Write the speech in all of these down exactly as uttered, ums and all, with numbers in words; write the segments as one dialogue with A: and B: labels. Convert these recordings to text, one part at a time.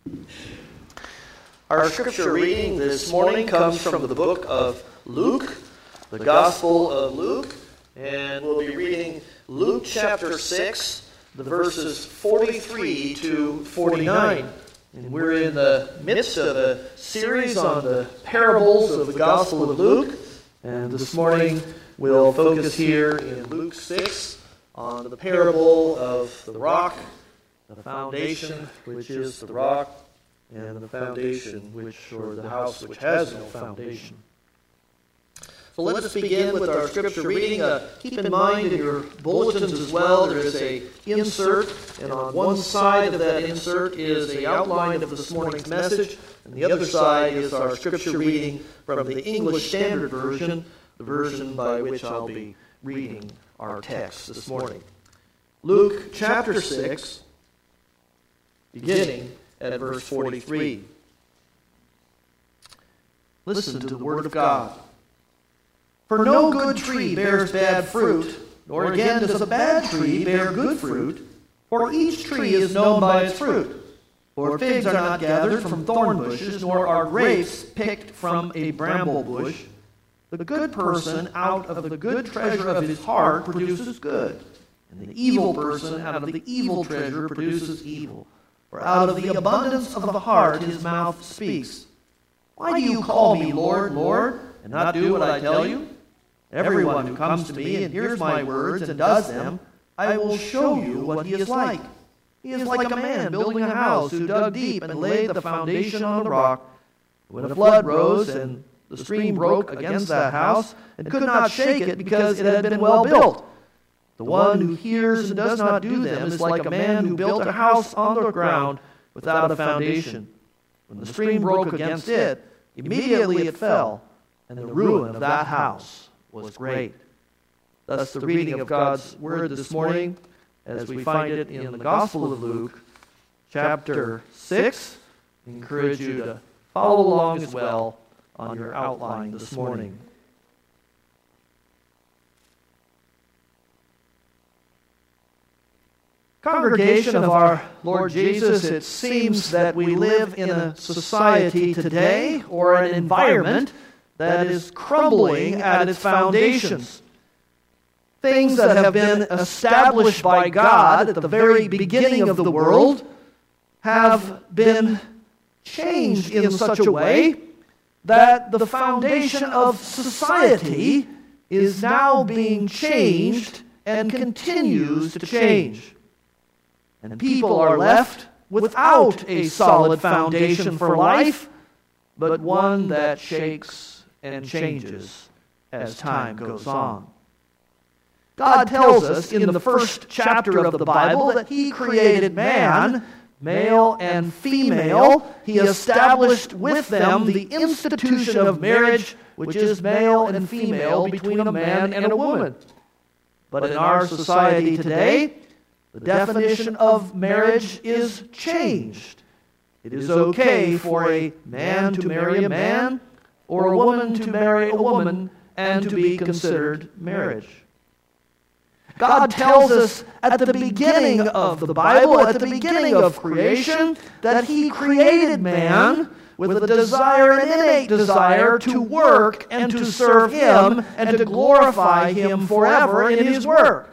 A: Our scripture reading this morning comes from the book of Luke, the Gospel of Luke, and we'll be reading Luke chapter six, the verses forty-three to forty-nine. And we're in the midst of a series on the parables of the Gospel of Luke, and this morning we'll focus here in Luke six on the parable of the rock, the foundation, which is the rock, and the foundation, which, or the house which has no foundation. So let us begin with our scripture reading. Uh, keep in mind in your bulletins as well, there is a insert, and on one side of that insert is the outline of this morning's message, and the other side is our scripture reading from the English Standard Version, the version by which I'll be reading our text this morning. Luke chapter six, beginning at verse forty-three. Listen to the word of God. For no good tree bears bad fruit, nor again does a bad tree bear good fruit, for each tree is known by its fruit. For figs are not gathered from thorn bushes, nor are grapes picked from a bramble bush. The good person out of the good treasure of his heart produces good, and the evil person out of the evil treasure produces evil. For out of the abundance of the heart his mouth speaks. Why do you call me Lord, Lord, and not do what I tell you? Everyone who comes to me and hears my words and does them, I will show you what he is like. He is like a man building a house who dug deep and laid the foundation on the rock. When a flood rose and the stream broke against that house and could not shake it because it had been well built. The one who hears and does not do them is like a man who built a house on the ground without a foundation. When the stream broke against it, immediately it fell, and the ruin of that house was great. Thus the reading of God's word this morning, as we find it in the Gospel of Luke, chapter six. I encourage you to follow along as well on your outline this morning. Congregation of our Lord Jesus, it seems that we live in a society today, or an environment, that is crumbling at its foundations. Things that have been established by God at the very beginning of the world have been changed in such a way that the foundation of society is now being changed and continues to change. And people are left without a solid foundation for life, but one that shakes and changes as time goes on. God tells us in the first chapter of the Bible that He created man, male and female. He established with them the institution of marriage, which is male and female between a man and a woman. But in our society today, the definition of marriage is changed. It is okay for a man to marry a man, or a woman to marry a woman, and to be considered marriage. God tells us at the beginning of the Bible, at the beginning of creation, that He created man with a desire, an innate desire, to work and to serve Him and to glorify Him forever in His work.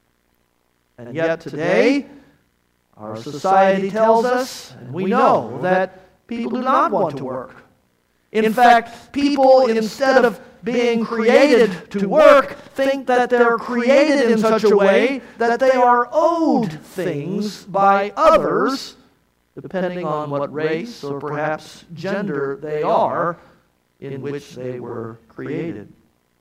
A: And yet today, our society tells us, and we know, that people do not want to work. In fact, people, instead of being created to work, think that they're created in such a way that they are owed things by others, depending on what race or perhaps gender they are in which they were created.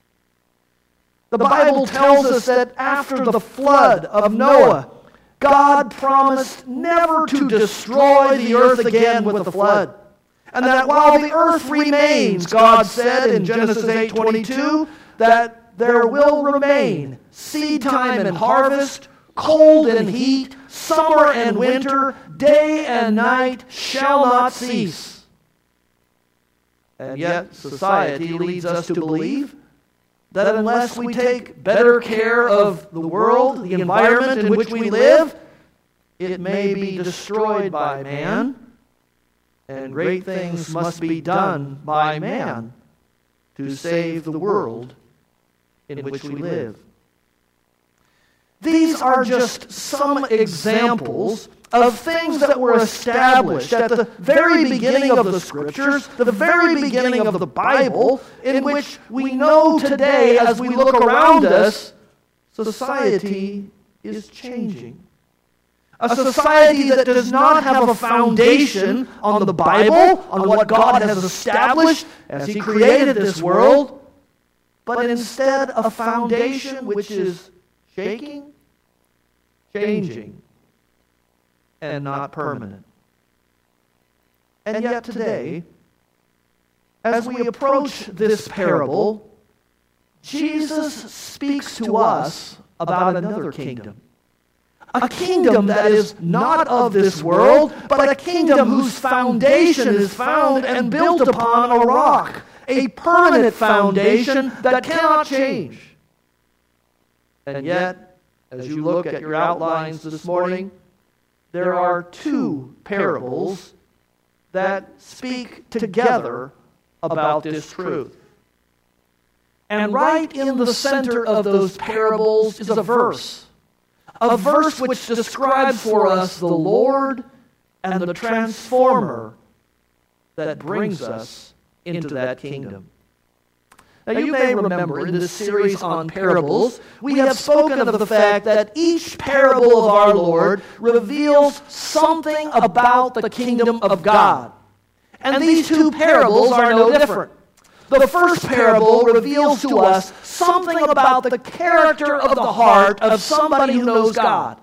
A: The Bible tells us that after the flood of Noah, God promised never to destroy the earth again with the flood. And that while the earth remains, God said in Genesis eight twenty-two, that there will remain seed time and harvest, cold and heat, summer and winter, day and night shall not cease. And yet society leads us to believe that unless we take better care of the world, the environment in which we live, it may be destroyed by man, and great things must be done by man to save the world in which we live. These are just some examples of things that were established at the very beginning of the Scriptures, the very beginning of the Bible, in which we know today, as we look around us, society is changing. A society that does not have a foundation on the Bible, on what God has established as He created this world, but instead a foundation which is shaking, changing, and not permanent. And yet today, as we approach this parable, Jesus speaks to us about another kingdom. A kingdom that is not of this world, but a kingdom whose foundation is found and built upon a rock, a permanent foundation that cannot change. And yet, as you look at your outlines this morning, there are two parables that speak together about this truth. And right in the center of those parables is a verse. A verse which describes for us the Lord and the transformer that brings us into that kingdom. Now you may remember in this series on parables, we have spoken of the fact that each parable of our Lord reveals something about the kingdom of God. And these two parables are no different. The first parable reveals to us something about the character of the heart of somebody who knows God.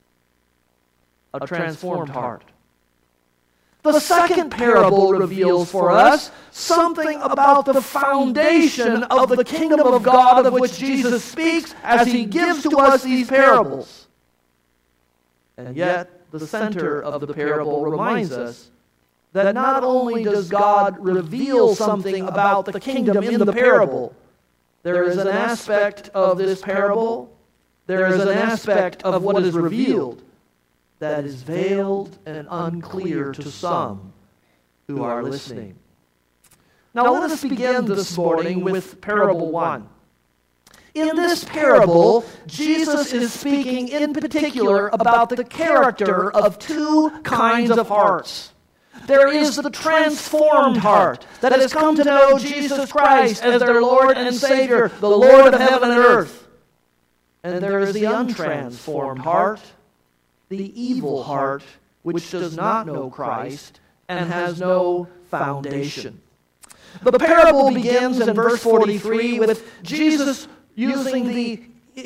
A: A transformed heart. The second parable reveals for us something about the foundation of the kingdom of God of which Jesus speaks as He gives to us these parables. And yet, the center of the parable reminds us that not only does God reveal something about the kingdom in the parable, there is an aspect of this parable, there is an aspect of what is revealed that is veiled and unclear to some who are listening. Now let us begin this morning with parable one. In this parable, Jesus is speaking in particular about the character of two kinds of hearts. There is the transformed heart that has come to know Jesus Christ as their Lord and Savior, the Lord of heaven and earth. And there is the untransformed heart, the evil heart, which does not know Christ and has no foundation. The parable begins in verse forty-three with Jesus using the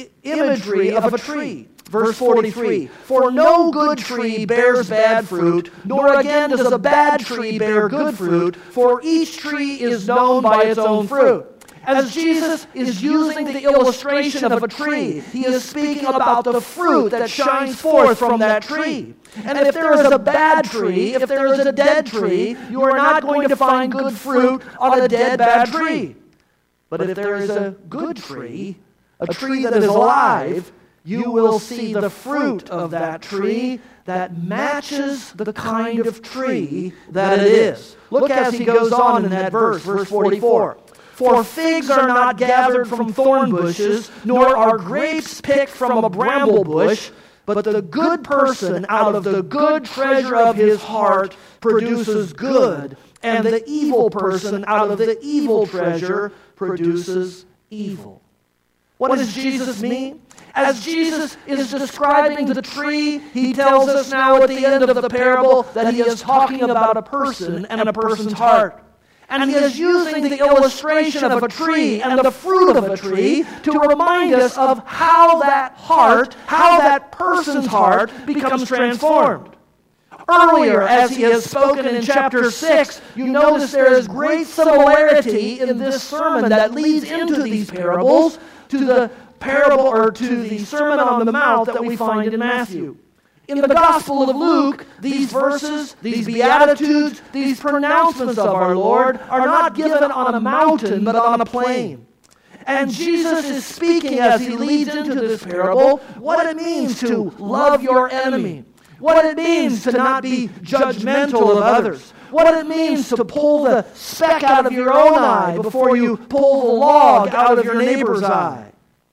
A: imagery of a tree. Verse forty-three, "For no good tree bears bad fruit, nor again does a bad tree bear good fruit, for each tree is known by its own fruit." As Jesus is using the illustration of a tree, He is speaking about the fruit that shines forth from that tree. And if there is a bad tree, if there is a dead tree, you are not going to find good fruit on a dead, bad tree. But if there is a good tree, a tree that is alive, you will see the fruit of that tree that matches the kind of tree that it is. Look as he goes on in that verse, verse forty-four. "For figs are not gathered from thorn bushes, nor are grapes picked from a bramble bush, but the good person out of the good treasure of his heart produces good, and the evil person out of the evil treasure produces evil." What does Jesus mean? As Jesus is describing the tree, He tells us now at the end of the parable that He is talking about a person and a person's heart. And He is using the illustration of a tree and the fruit of a tree to remind us of how that heart, how that person's heart becomes transformed. Earlier, as He has spoken in chapter six, you notice there is great similarity in this sermon that leads into these parables to the parable or to the Sermon on the Mount that we find in Matthew. In the Gospel of Luke, these verses, these beatitudes, these pronouncements of our Lord are not given on a mountain but on a plain. And Jesus is speaking as He leads into this parable what it means to love your enemy, what it means to not be judgmental of others, what it means to pull the speck out of your own eye before you pull the log out of your neighbor's eye.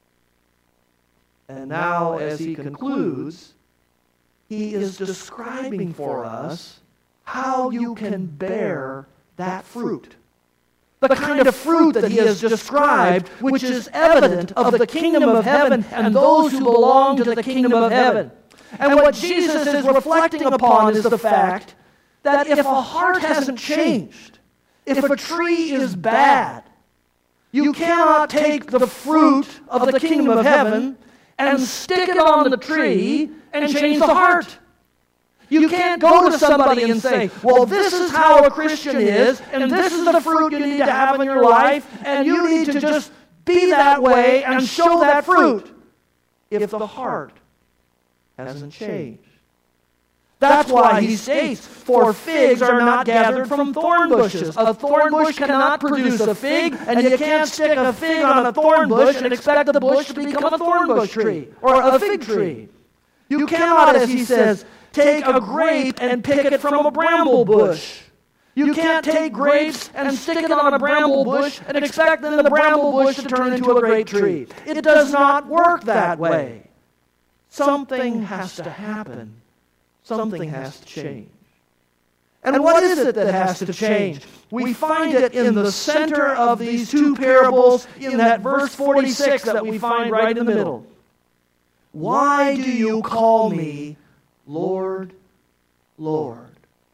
A: And now, as he concludes, he is describing for us how you can bear that fruit. The kind of fruit that he has described, which is evident of the kingdom of heaven and those who belong to the kingdom of heaven. And what Jesus is reflecting upon is the fact that if a heart hasn't changed, if a tree is bad, you cannot take the fruit of the kingdom of heaven and stick it on the tree and change the heart. You can't go to somebody and say, well, this is how a Christian is, and this is the fruit you need to have in your life, and you need to just be that way and show that fruit, if the heart hasn't changed. That's why he states, for figs are not gathered from thorn bushes. A thorn bush cannot produce a fig, and you can't stick a fig on a thorn bush and expect the bush to become a thorn bush tree, or a fig tree. You cannot, as he says, take a grape and pick it from a bramble bush. You can't take grapes and stick it on a bramble bush and expect then the bramble bush to turn into a grape tree. It does not work that way. Something has to happen. Something has to change. And what is it that has to change? We find it in the center of these two parables in that verse forty-six that we find right in the middle. Why do you call me Lord, Lord?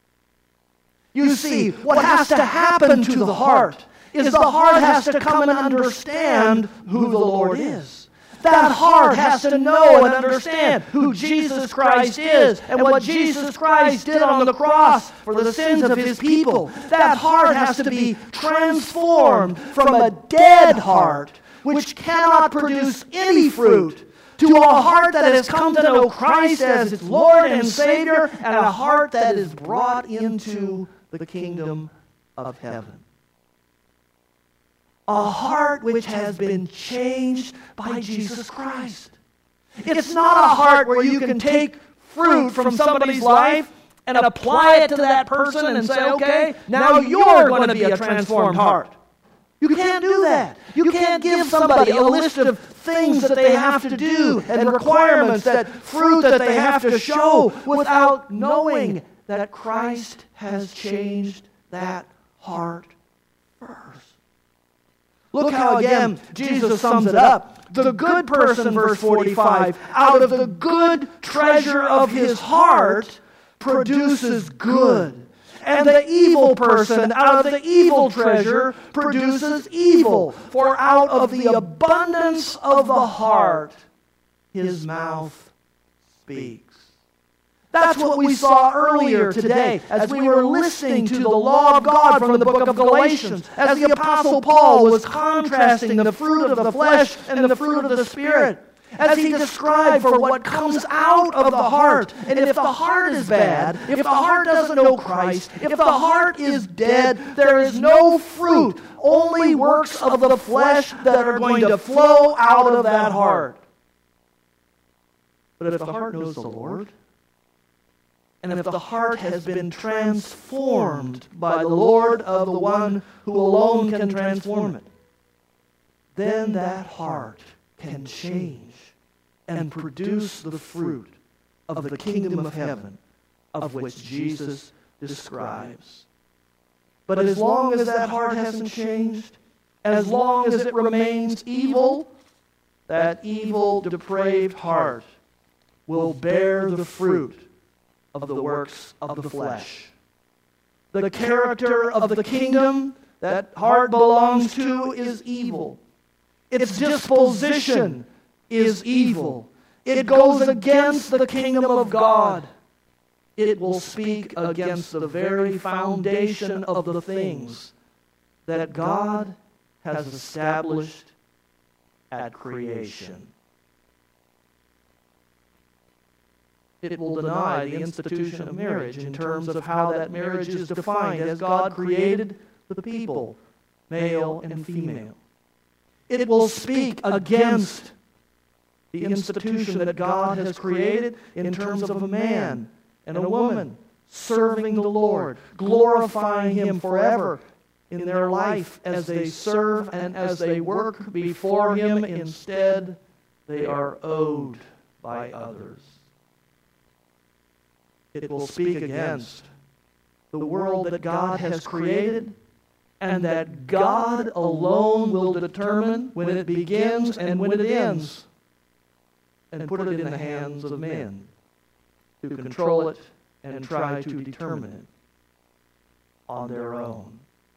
A: You see, what has to happen to the heart is the heart has to come and understand who the Lord is. That heart has to know and understand who Jesus Christ is and what Jesus Christ did on the cross for the sins of his people. That heart has to be transformed from a dead heart, which cannot produce any fruit, to a heart that has come to know Christ as its Lord and Savior, and a heart that is brought into the kingdom of heaven. A heart which has been changed by Jesus Christ. It's not a heart where you can take fruit from somebody's life and apply it to that person and say, okay, now you're going to be a transformed heart. You can't do that. You can't give somebody a list of things that they have to do and requirements, that fruit that they have to show, without knowing that Christ has changed that heart first. Look how again Jesus sums it up. The good person, verse forty-five, out of the good treasure of his heart produces good. And the evil person out of the evil treasure produces evil. For out of the abundance of the heart, his mouth speaks. That's what we saw earlier today as we were listening to the law of God from the book of Galatians, as the Apostle Paul was contrasting the fruit of the flesh and the fruit of the Spirit, as he described for what comes out of the heart. And if the heart is bad, if the heart doesn't know Christ, if the heart is dead, there is no fruit, only works of the flesh that are going to flow out of that heart. But if the heart knows the Lord, and if the heart has been transformed by the Lord of the one who alone can transform it, then that heart can change and produce the fruit of the kingdom of heaven, of which Jesus describes. But as long as that heart hasn't changed, as long as it remains evil, that evil, depraved heart will bear the fruit of the works of the flesh. The character of the kingdom that heart belongs to is evil. Its disposition is evil. It goes against the kingdom of God. It will speak against the very foundation of the things that God has established at creation. It will deny the institution of marriage in terms of how that marriage is defined as God created the people, male and female. It will speak against the institution that God has created in terms of a man and a woman serving the Lord, glorifying Him forever in their life as they serve and as they work before Him. Instead, they are owed by others. It will speak against the world that God has created, and that God alone will determine when it begins and when it ends, and put it in the hands of men to control it and try to determine it on their own.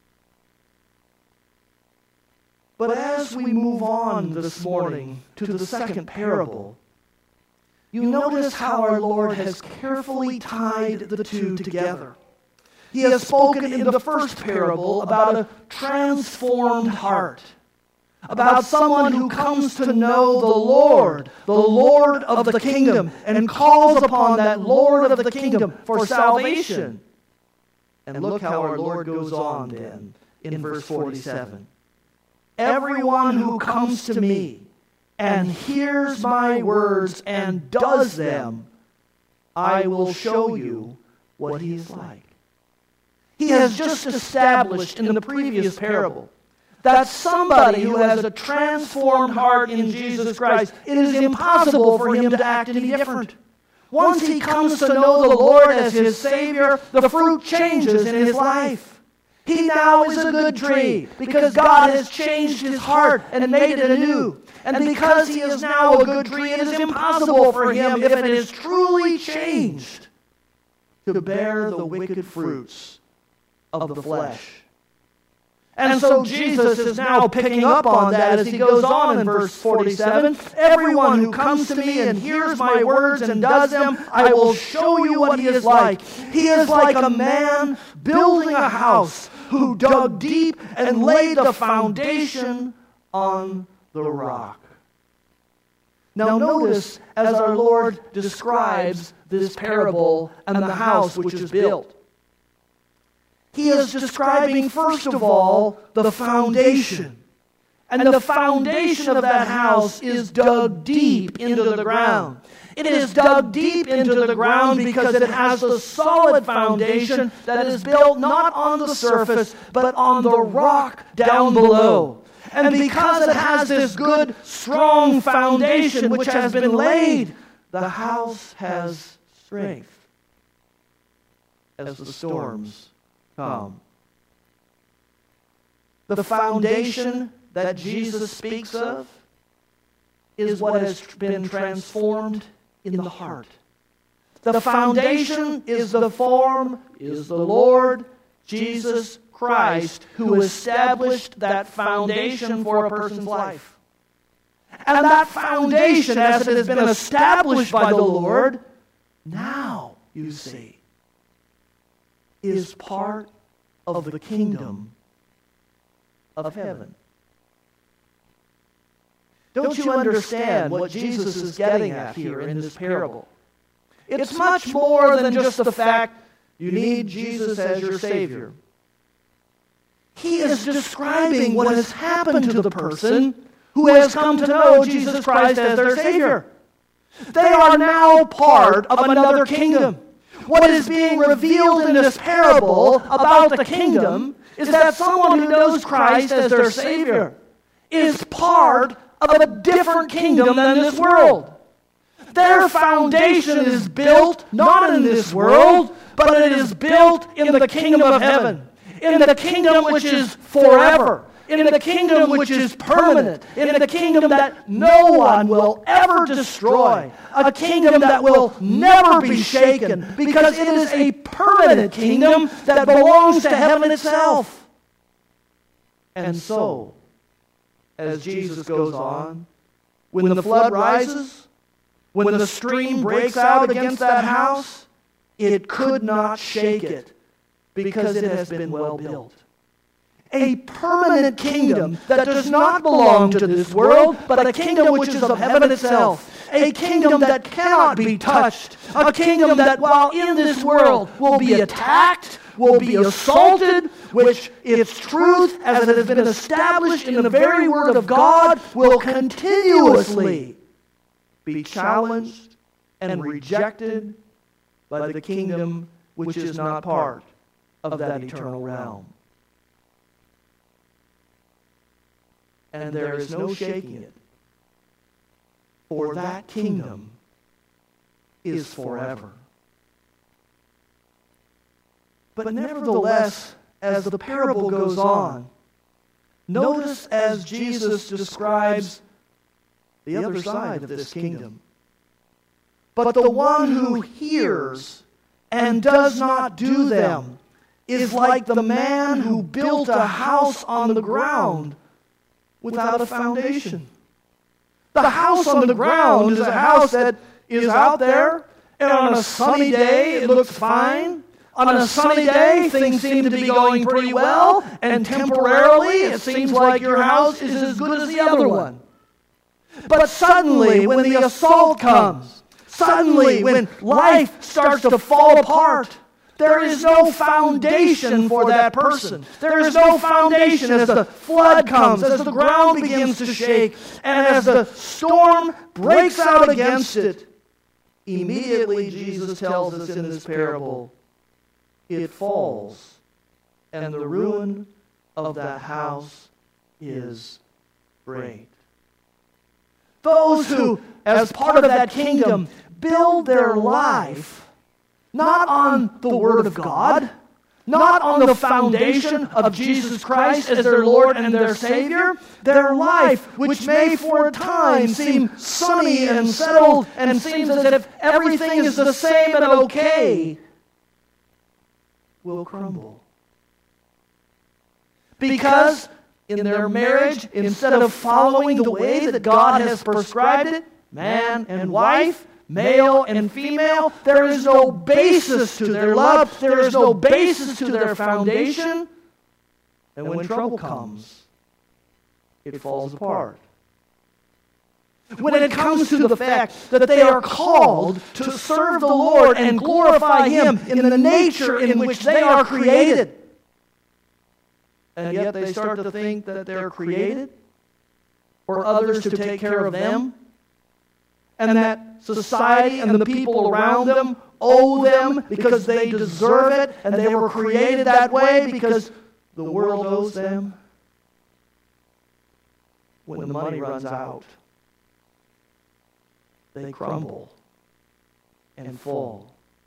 A: But as we move on this morning to the second parable, you notice how our Lord has carefully tied the two together. He has spoken in the first parable about a transformed heart, about someone who comes to know the Lord, the Lord of the kingdom, and calls upon that Lord of the kingdom for salvation. And look how our Lord goes on then in verse forty-seven. Everyone who comes to me and hears my words and does them, I will show you what he is like. He has just established in the previous parable that somebody who has a transformed heart in Jesus Christ, it is impossible for him to act any different. Once he comes to know the Lord as his Savior, the fruit changes in his life. He now is a good tree because God has changed his heart and made it anew. And because he is now a good tree, it is impossible for him, if it is truly changed, to bear the wicked fruits of the flesh. And so Jesus is now picking up on that as he goes on in verse forty-seven. Everyone who comes to me and hears my words and does them, I will show you what he is like. He is like a man building a house who dug deep and laid the foundation on the rock. Now notice as our Lord describes this parable and the house which is built. He is describing, first of all, the foundation. And the foundation of that house is dug deep into the ground. It is dug deep into the ground because it has a solid foundation that is built not on the surface, but on the rock down below. And because it has this good, strong foundation which has been laid, the house has strength as the storms come. The foundation that Jesus speaks of is what has been transformed in the heart. The foundation is the form, is the Lord Jesus Christ, who established that foundation for a person's life. And that foundation, as it has been established by the Lord, now, you see, is part of the kingdom of heaven. Don't you understand what Jesus is getting at here in this parable? It's much more than just the fact you need Jesus as your Savior. He is describing what has happened to the person who has come to know Jesus Christ as their Savior. They are now part of another kingdom. What is being revealed in this parable about the kingdom is that someone who knows Christ as their Savior is part of a different kingdom than this world. Their foundation is built not in this world, but it is built in the kingdom of heaven, in the kingdom which is forever, in the kingdom which is permanent, in the kingdom that no one will ever destroy, a kingdom that will never be shaken, because it is a permanent kingdom that belongs to heaven itself. And so, as Jesus goes on, when the flood rises, when the stream breaks out against that house, it could not shake it, because it has been well built. A permanent kingdom that does not belong to this world, but a kingdom which is of heaven itself. A kingdom that cannot be touched. A kingdom that, while in this world, will be attacked, will be assaulted, which its truth, as it has been established in the very Word of God, will continuously be challenged and rejected by the kingdom which is not part of that eternal realm. And there is no shaking it, for that kingdom is forever. But nevertheless, as the parable goes on, notice as Jesus describes the other side of this kingdom. But the one who hears and does not do them is like the man who built a house on the ground without a foundation. The house on the ground is a house that is out there, and on a sunny day it looks fine. On a sunny day, things seem to be going pretty well, and temporarily it seems like your house is as good as the other one. But suddenly, when the assault comes, suddenly when life starts to fall apart, there is no foundation for that person. There is no foundation as the flood comes, as the ground begins to shake, and as the storm breaks out against it. Immediately, Jesus tells us in this parable, it falls, and the ruin of that house is great. Those who, as part of that kingdom, build their life not on the Word of God, not on the foundation of Jesus Christ as their Lord and their Savior, their life, which may for a time seem sunny and settled and seems as if everything is the same and okay, will crumble. Because in their marriage, instead of following the way that God has prescribed it, man and wife, male and female, there is no basis to their love, there is no basis to their foundation, and when trouble comes, it falls apart. When it comes to the fact that they are called to serve the Lord and glorify Him in the nature in which they are created, and yet they start to think that they're created for others to take care of them, and that society and the people around them owe them because they deserve it, and they were created that way because the world owes them. When the money runs out, they crumble and fall.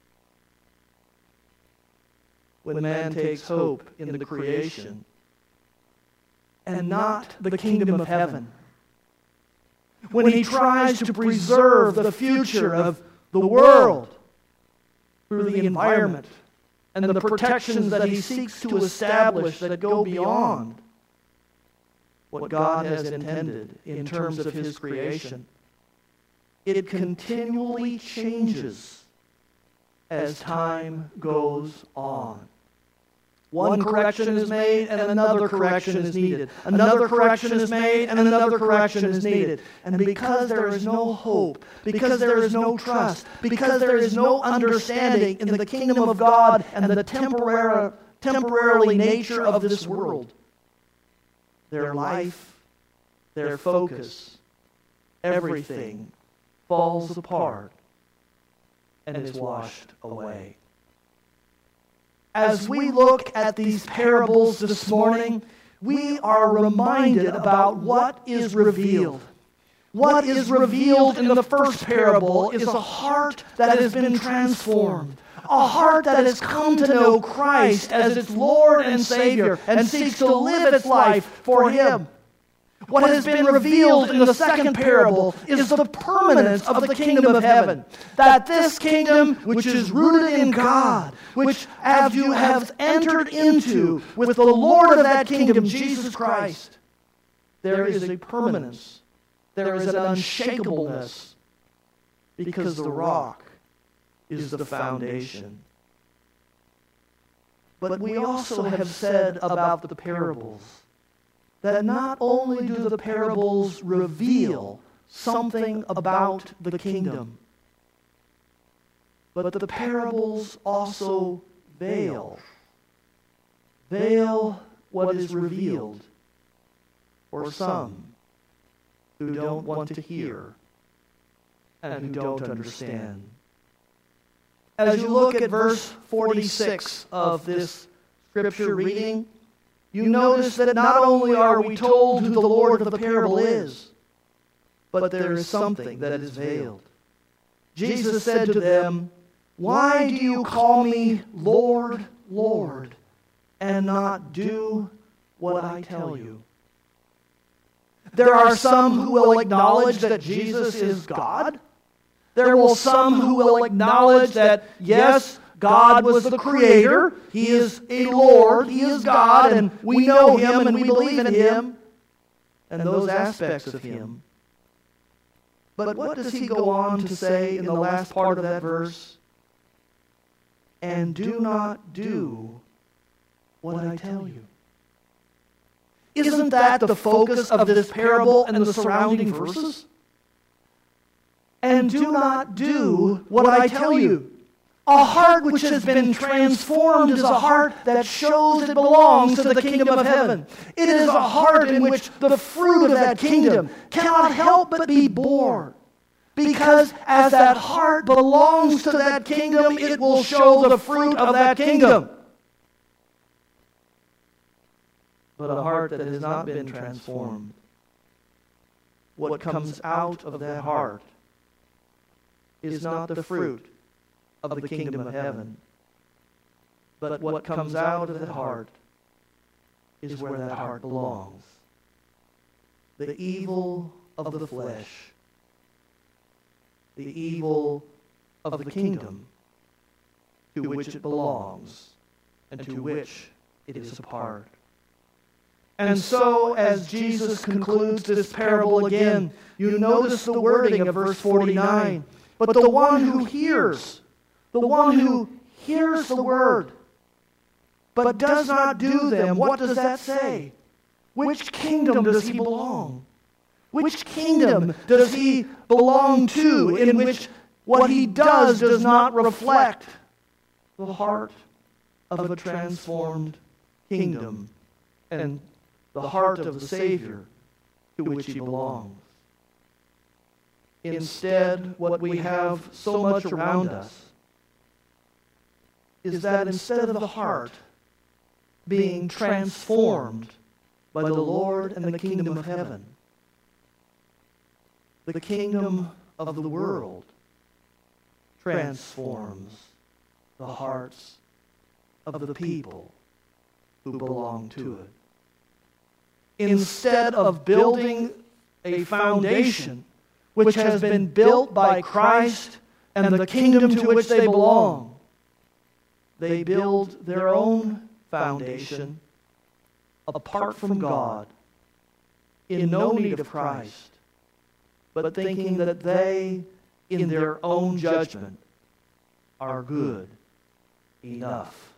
A: When man takes hope in the creation and not the kingdom of heaven, when he tries to preserve the future of the world through the environment and the protections that he seeks to establish that go beyond what God has intended in terms of His creation, it continually changes as time goes on. One correction is made and another correction is needed. Another correction is made and another correction is needed. And because there is no hope, because there is no trust, because there is no understanding in the kingdom of God and the temporary, temporarily nature of this world, their life, their focus, everything falls apart and is washed away. As we look at these parables this morning, we are reminded about what is revealed. What is revealed in the first parable is a heart that has been transformed. A heart that has come to know Christ as its Lord and Savior and seeks to live its life for Him. What has been revealed in the second parable is the permanence of the kingdom of heaven. That this kingdom, which is rooted in God, which as you have entered into with the Lord of that kingdom, Jesus Christ, there is a permanence. There is an unshakableness because the rock is the foundation. But we also have said about the parables that not only do the parables reveal something about the kingdom, but the parables also veil. Veil what is revealed for some who don't want to hear and who don't understand. as you look at verse forty-six of this scripture reading, you notice that not only are we told who the Lord of the parable is, but there is something that is veiled. Jesus said to them, "Why do you call me Lord, Lord, and not do what I tell you?" There are some who will acknowledge that Jesus is God. There will some who will acknowledge that, yes, God was the Creator. He is a Lord. He is God, and we know Him and we believe in Him and those aspects of Him. But what does He go on to say in the last part of that verse? "And do not do what I tell you." Isn't that the focus of this parable and the surrounding verses? "And do not do what I tell you." A heart which has been transformed is a heart that shows it belongs to the kingdom of heaven. It is a heart in which the fruit of that kingdom cannot help but be born. Because as that heart belongs to that kingdom, it will show the fruit of that kingdom. But a heart that has not been transformed, what comes out of that heart is not the fruit of the kingdom of heaven, but what comes out of that heart is where that heart belongs. The evil of the flesh, the evil of the kingdom to which it belongs and to which it is a part. And so, as Jesus concludes this parable again, you notice the wording of verse forty-nine. "But the one who hears, the one who hears the word, but does not do them," what does that say? Which kingdom does he belong? Which kingdom does he belong to, in which what he does does not reflect the heart of a transformed kingdom and the heart of the Savior to which he belongs? Instead, what we have so much around us is that instead of the heart being transformed by the Lord and the kingdom of heaven, the kingdom of the world transforms the hearts of the people who belong to it. Instead of building a foundation which has been built by Christ and the kingdom to which they belong, they build their own foundation apart from God, in no need of Christ, but thinking that they, in their own judgment, are good enough.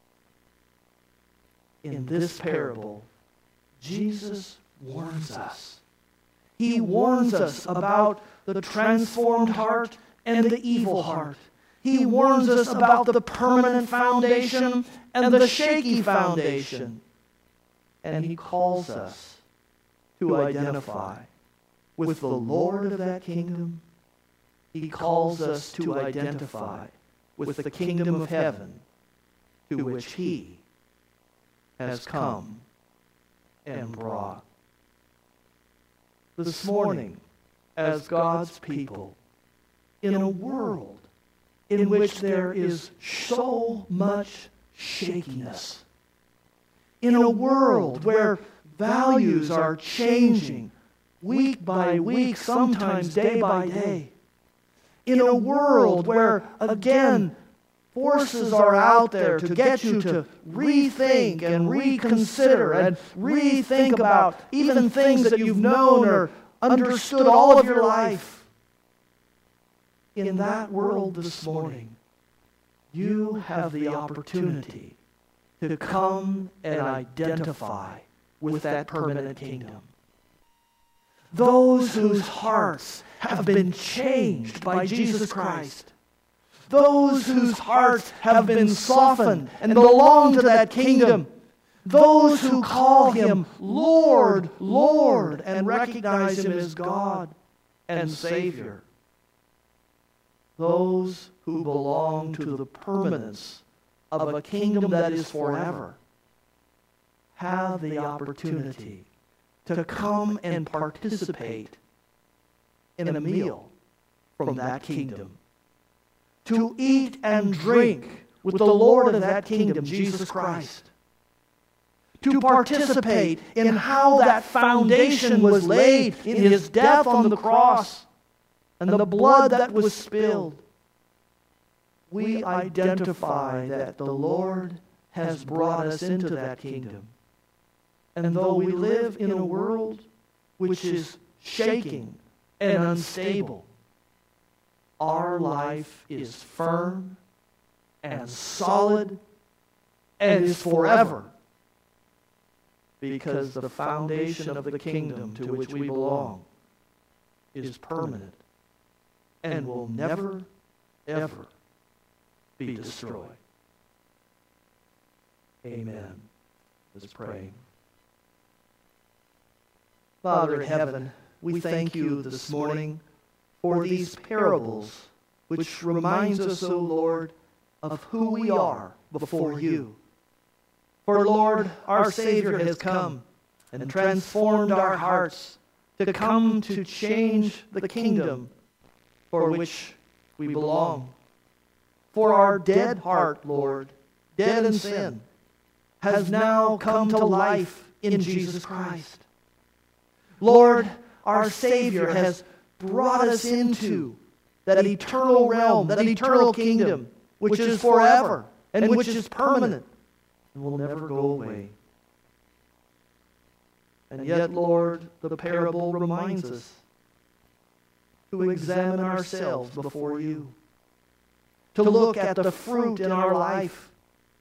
A: In this parable, Jesus warns us. He warns us about the transformed heart and the evil heart. He warns us about the permanent foundation and the shaky foundation. And he calls us to identify with the Lord of that kingdom. He calls us to identify with the kingdom of heaven to which he has come and brought. This morning, as God's people, in a world in which there is so much shakiness, in a world where values are changing week by week, sometimes day by day, in a world where, again, forces are out there to get you to rethink and reconsider and rethink about even things that you've known or understood all of your life. In that world this morning, you have the opportunity to come and identify with that permanent kingdom. Those whose hearts have been changed by Jesus Christ. Those whose hearts have been softened and belong to that kingdom. Those who call him Lord, Lord, and recognize him as God and Savior. Those who belong to the permanence of a kingdom that is forever have the opportunity to come and participate in a meal from that kingdom, to eat and drink with the Lord of that kingdom, Jesus Christ, to participate in how that foundation was laid in His death on the cross and the blood that was spilled. We identify that the Lord has brought us into that kingdom. And though we live in a world which is shaking and unstable, our life is firm and solid and is forever, because the foundation of the kingdom to which we belong is permanent and will never, ever be destroyed. Amen. Let's pray. Father in heaven, we thank you this morning for these parables, which reminds us, O Lord, of who we are before you. For, Lord, our Savior has come and transformed our hearts to come to change the kingdom for which we belong. For our dead heart, Lord, dead in sin, has now come to life in Jesus Christ. Lord, our Savior has brought us into that eternal realm, that eternal kingdom, which is forever and which is permanent and will never go away. And yet, Lord, the parable reminds us to examine ourselves before you, to look at the fruit in our life,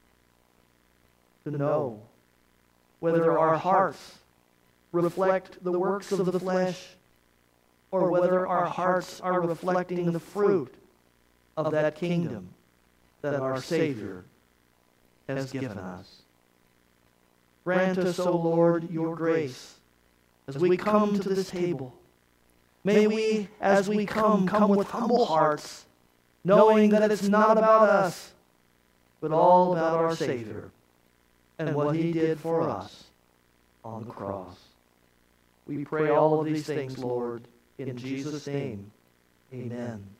A: to know whether our hearts reflect the works of the flesh or whether our hearts are reflecting the fruit of that kingdom that our Savior has given us. Grant us, O Lord, your grace as we come to this table. May we, as we come, come with humble hearts, knowing that it's not about us, but all about our Savior and what He did for us on the cross. We pray all of these things, Lord, in Jesus' name. Amen.